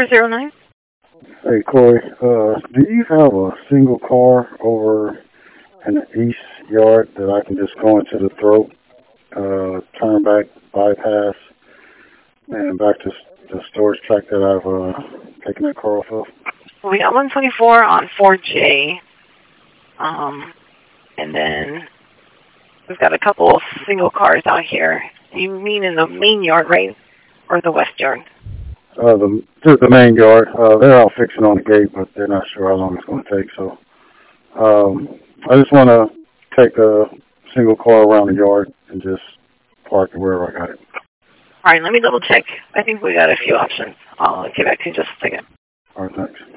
409. Hey, Corey, do you have a single car over in the east yard that I can just go into the throat, turn back, bypass, and back to the storage track that I've taken that car off of? We got 124 on 4J. And then we've got a couple of single cars out here. You mean in the main yard, right? Or the west yard? Just the main yard. They're all fixing on the gate, but they're not sure how long it's going to take. So I just want to take a single car around the yard and just park it wherever I got it. All right, let me double check. I think we got a few options. I'll get back to you in just a second. All right, thanks.